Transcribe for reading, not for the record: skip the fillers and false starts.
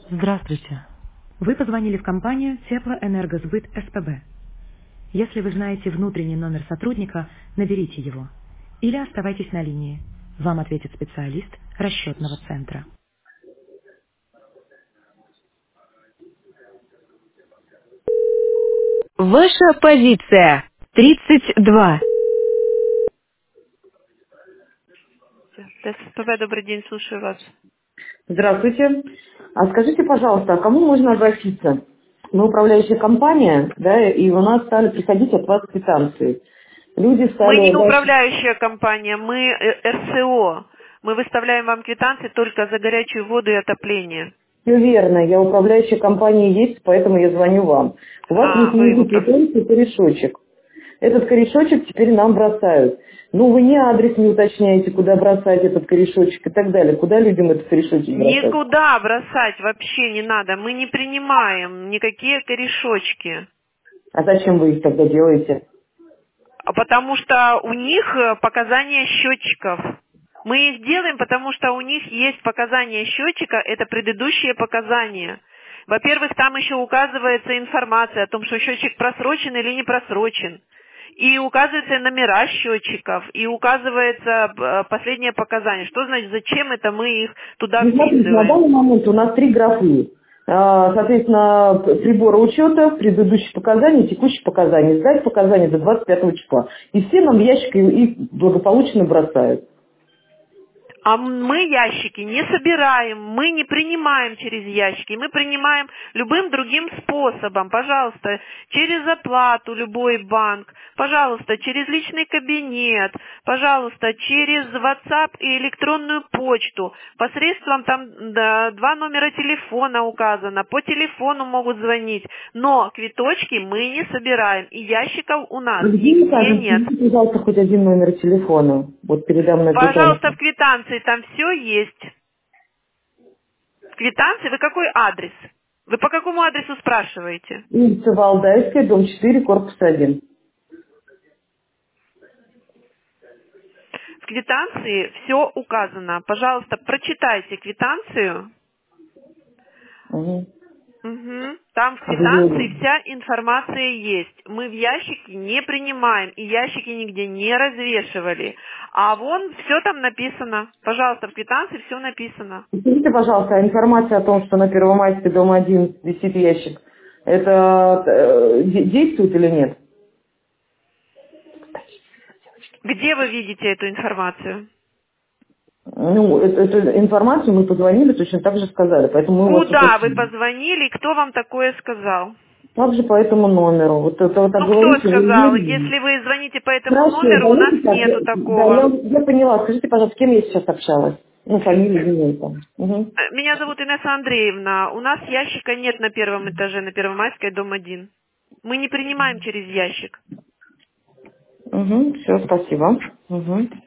Здравствуйте. Вы позвонили в компанию Теплоэнергосбыт СПБ. Если вы знаете внутренний номер сотрудника, наберите его. Или оставайтесь на линии. Вам ответит специалист расчетного центра. Ваша позиция 32. ТСПБ, добрый день, слушаю вас. Здравствуйте. А скажите, пожалуйста, а кому можно обратиться? Мы управляющая компания, да, и у нас стали приходить от вас квитанции. Люди Мы не стали дальше. управляющая компания, мы РСО. Мы выставляем вам квитанции только за горячую воду и отопление. Все верно, я управляющая компания есть, поэтому я звоню вам. У вас есть Вы его... внизу квитанции корешочек. Этот корешочек теперь нам бросают. Ну, вы ни адрес не уточняете, куда бросать этот корешочек и так далее. Куда людям этот корешочек бросать? Никуда бросать вообще не надо. Мы не принимаем никакие корешочки. А зачем вы их тогда делаете? Потому что у них показания счетчиков. Мы их делаем, потому что у них есть показания счетчика, это предыдущие показания. Во-первых, там еще указывается информация о том, что счетчик просрочен или не просрочен. И указываются номера счетчиков, и указывается последнее показание. Что значит, зачем это мы их туда Ну, смотрите, на вписываем? данный момент у нас 3 графы. Соответственно, прибора учета, предыдущие показания, текущие показания. Сдать показания до 25 числа. И все нам в ящик их благополучно бросают. А мы ящики не собираем, мы не принимаем через ящики, мы принимаем любым другим способом. Пожалуйста, через оплату любой банк, пожалуйста, через личный кабинет, пожалуйста, через WhatsApp и электронную почту. Посредством там 2 номера телефона указано, по телефону могут звонить, но квиточки мы не собираем, и ящиков у нас Где вы нигде кажете, нет. пожалуйста, хоть один номер телефона. Вот передо мной Пожалуйста, квитанция. в квитанции там все есть. В квитанции вы какой адрес? Вы по какому адресу спрашиваете? Улица Валдайская, дом 4, корпус 1. В квитанции все указано. Пожалуйста, прочитайте квитанцию. Угу. Мгм. Там в А вы квитанции вся информация есть. Мы в ящики не принимаем и ящики нигде не развешивали. А вон все там написано. Пожалуйста, в квитанции все написано. скажите, пожалуйста, а информация о том, что на Первомайской, дом 1 висит ящик, это действует или нет? Где вы видите эту информацию? Ну, эту информацию мы позвонили, точно так же сказали, поэтому мы вас Куда вы уточнили. позвонили и кто вам такое сказал? Также по этому номеру. Вот это вот так Ну, кто говорите, вы сказал? уверены? Если вы звоните по этому Хорошо, номеру, у нас давайте так. нету Да, такого. я поняла. Скажите, пожалуйста, с кем я сейчас общалась? Ну, фамилия, имя там. Угу. Меня зовут Инесса Андреевна. У нас ящика нет на первом этаже, на Первомайской, дом 1. Мы не принимаем через ящик. Угу, все, спасибо. Угу.